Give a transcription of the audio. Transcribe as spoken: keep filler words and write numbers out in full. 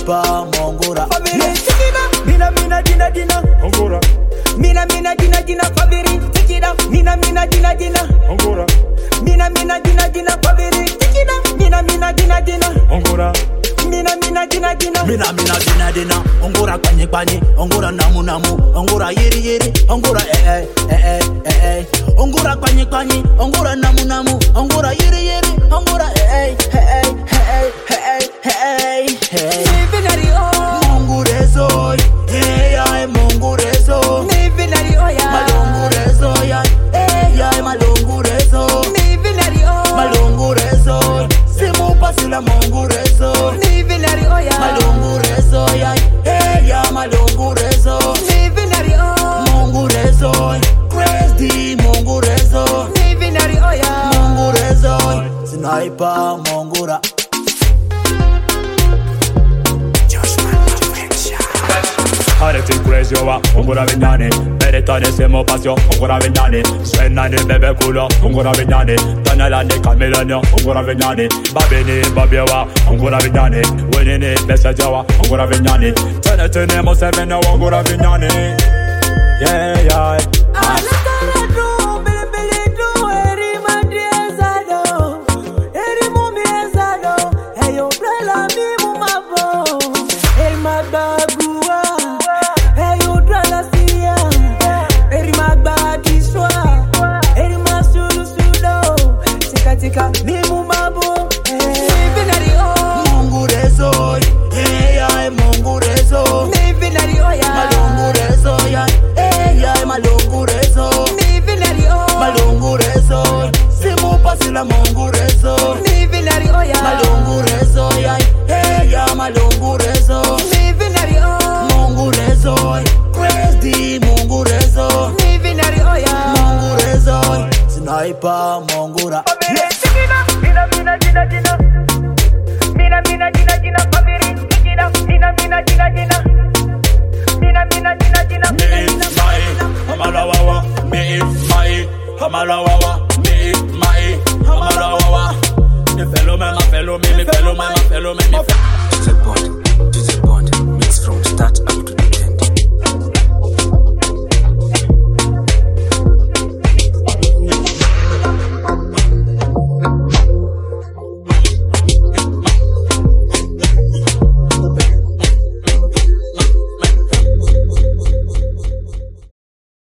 Sniper Mongora. Mina mina dina dina Mongora. Mina mina dina dina favori. Take it up. Mina mina dina dina Mongora. Mina mina dina dina favori. Take it up. Mina mina dina dina Mongora. Mina mina dina dina Mina mina dina dina Ongora kwanye kwanye Ongora namu namu Ongora yeri yeri Ongora eh eh eh eh eh Ongora kwanye kwanye Ongora namu namu Ongora yeri yeri Ongora eh eh eh eh eh eh eh Nivinari oh Mongurezo eh ay mongurezo Nivinari oh ya Malongurezo ya eh ay malongurezo Nivinari oh Malongurezo Simu pasila mongurezo Nivinari oh ya Malongurezo ya eh ya malongurezo Nivinari oh Mongurezo Crazy mongurezo Nivinari oh ya Mongurezo Sniper Mongora. Arrêtez crazy owa, Mongora vignane. Meritane semo passion, Mongora vignane. Svenane bebe culo, Mongora vignane. Tanelane camelania, Mongora vignane. Babini babiewa, Mongora vignane. Winini besa jawa, Mongora vignane. Tene tene mo sevene, Mongora vignane. Yeah yeah. Mongurezo, Nivinari oh ya Malongurezo ya eh ya malongurezo, Nivinari oh Mongurezo, Crazy Mongurezo, Nivinari oh ya Mongurezo, Sniper Mongora. Mina mina dina dina Mina mina dina dina favori. Take it up. Mina mina dina dina Mina mina dina dina Me mai, hamalawawa. Me mai, hamalawawa. Me mai, hamalawawa. Me fellow me, my fellow me, me fellow me, my fellow me, me fellow.